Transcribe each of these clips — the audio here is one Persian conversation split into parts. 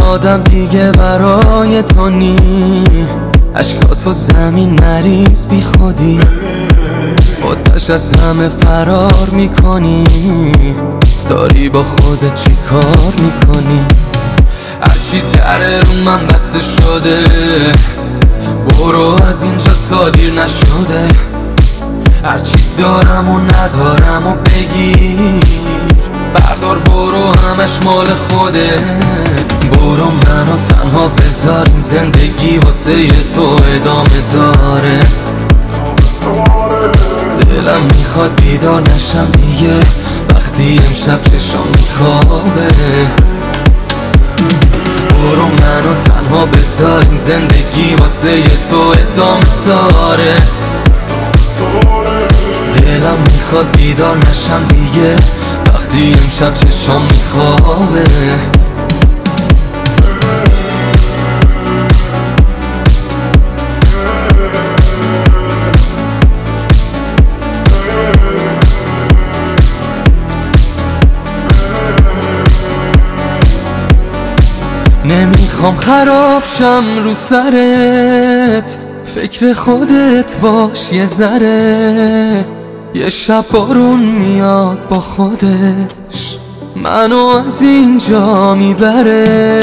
آدم دیگه برای تو نی، عشقاتو زمین نریز بی خودی، واسش از همه فرار میکنی، داری با خودت چی کار میکنی؟ هرچی دره رو من بسته شده، برو از اینجا تا دیر نشده، هرچی دارم و ندارم و بگیر، بردار برو همش مال خوده، برو منو تنها بذار، این زندگی واسه تو ادامه داره، دلم میخواد بیدار نشم دیگه وقتی امشب چشام میخوابه، برو منو تنها بذار، این زندگی واسه تو ادامه داره، دلم میخواد بیدار نشم دیگه وقتی امشب چشام میخوابه. نمیخوام خراب شم رو سرت، فکر خودت باش یه ذره، یه شب بارون میاد با خودش منو از اینجا میبره،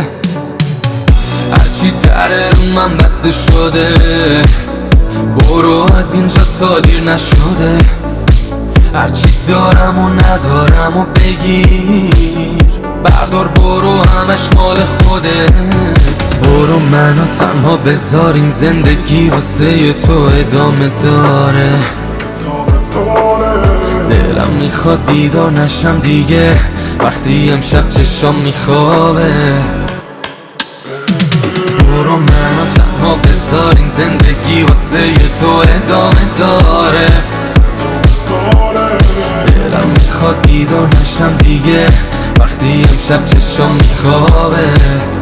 هرچی دره رو من بسته شده، برو از اینجا تا دیر نشده، هرچی دارم و ندارم و بگیر، بردار برو همش مال خودت، برو منو تنها بذار، این زندگی واسه تو ادامه داره، دلم میخواد بیدار نشم دیگه وقتی امشب چشام میخوابه، برو منو تنها بذار، این زندگی واسه تو ادامه داره، دلم میخواد بیدار نشم دیگه وقتی امشب چشام میخوابه.